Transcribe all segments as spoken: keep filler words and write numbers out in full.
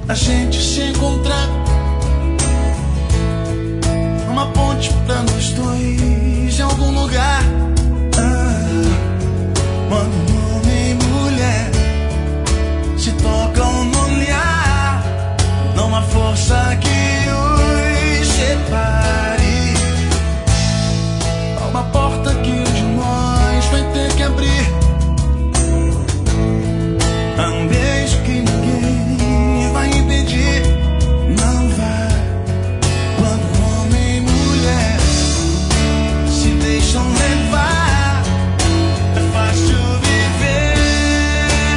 a gente se encontrar, uma ponte pra nós dois em algum lugar. Ah, quando homem e mulher se tocam no olhar, não há força que os separe. Há uma porta que um de nós vai ter que abrir. Há um beijo que ninguém vai impedir. Não vai. Quando homem e mulher se deixam levar, é fácil viver.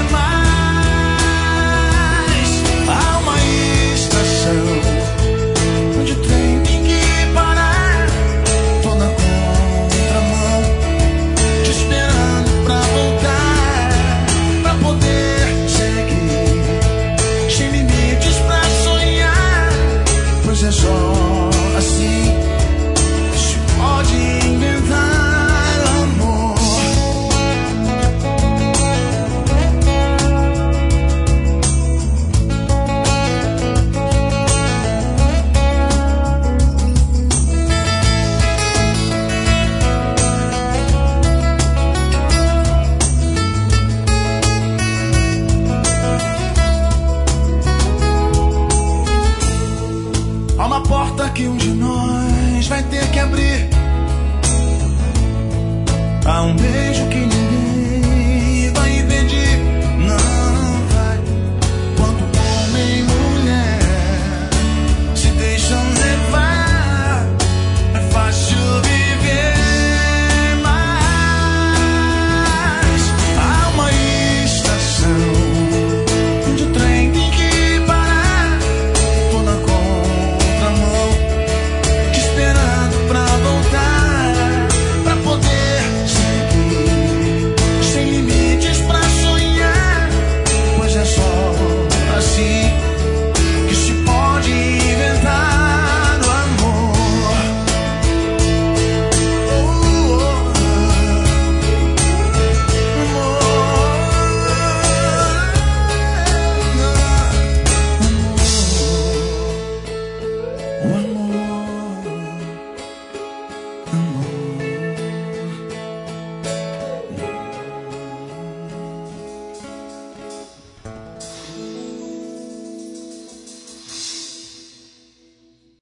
Mas há uma estação onde o trem tem que parar, toda contramão, te esperando pra voltar, pra poder seguir, sem limites pra sonhar. Pois é só assim que se pode inventar amor. Há uma porta que um de nós vai ter que abrir. Há um beijo que ninguém